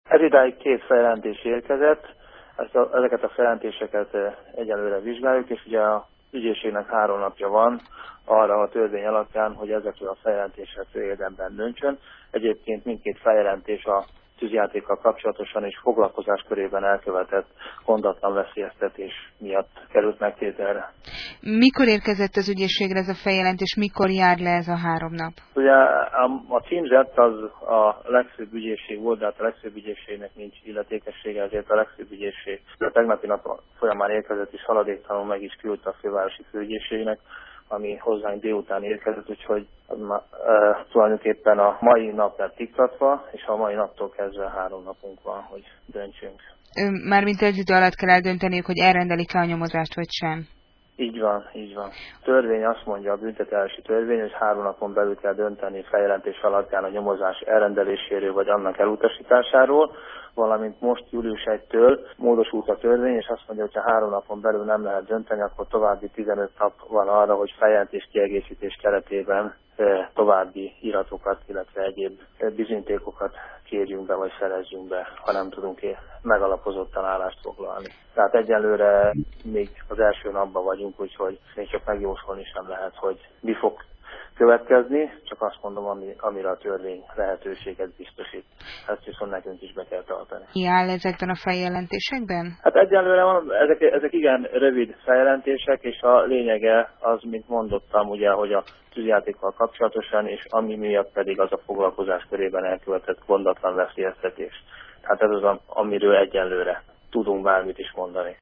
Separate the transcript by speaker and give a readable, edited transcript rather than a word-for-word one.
Speaker 1: Ez idáig 2 feljelentés érkezett, ezeket a feljelentéseket egyelőre vizsgáljuk, és ugye az ügyészségnek 3 napja van arra a törvény alapján, hogy ezekről a feljelentésekről érdemben döntsön. Egyébként mindkét feljelentés a tűzjátékkal kapcsolatosan és foglalkozás körében elkövetett gondatlan veszélyeztetés miatt került megtételre.
Speaker 2: Mikor érkezett az ügyészségre ez a feljelentés, mikor jár le ez a 3 nap?
Speaker 1: Ugye a címzett az a legfőbb ügyészség volt, de hát a legfőbb ügyészségnek nincs illetékessége, ezért a legfőbb ügyészség a tegnapi nap folyamán érkezett, és haladéktalanul meg is küldte a fővárosi főügyészségnek, ami hozzánk délután érkezett, úgyhogy tulajdonképpen a mai nap lett iktatva, és a mai naptól kezdve 3 napunk van, hogy döntsünk.
Speaker 2: Mármint egy idő alatt kell eldönteniük, hogy elrendelik-e a nyomozást, vagy sem?
Speaker 1: Így van, így van. A törvény azt mondja, a büntetőeljárási törvény, hogy 3 napon belül kell dönteni feljelentés alapján a nyomozás elrendeléséről vagy annak elutasításáról, valamint most július 1-től módosult a törvény, és azt mondja, hogy ha 3 napon belül nem lehet dönteni, akkor további 15 nap van arra, hogy feljelentés kiegészítés keretében további iratokat, illetve egyéb bizonyítékokat kérjünk be, vagy szerezzünk be, ha nem tudunk megalapozottan állást foglalni. Tehát egyelőre még az első napban vagyunk, úgyhogy még csak megjósolni sem lehet, hogy mi fog következni, csak azt mondom, amire a törvény lehetőséget biztosít. Ezt viszont nekünk is be kell tartani.
Speaker 2: Mi áll ezekben a feljelentésekben?
Speaker 1: Hát egyelőre ezek igen rövid feljelentések, és a lényege az, mint mondottam, ugye, hogy a tűzjátékkal kapcsolatosan, és ami miatt pedig az a foglalkozás körében elkövetett gondatlan veszélyeztetés. Tehát ez az, amiről egyelőre tudunk bármit is mondani.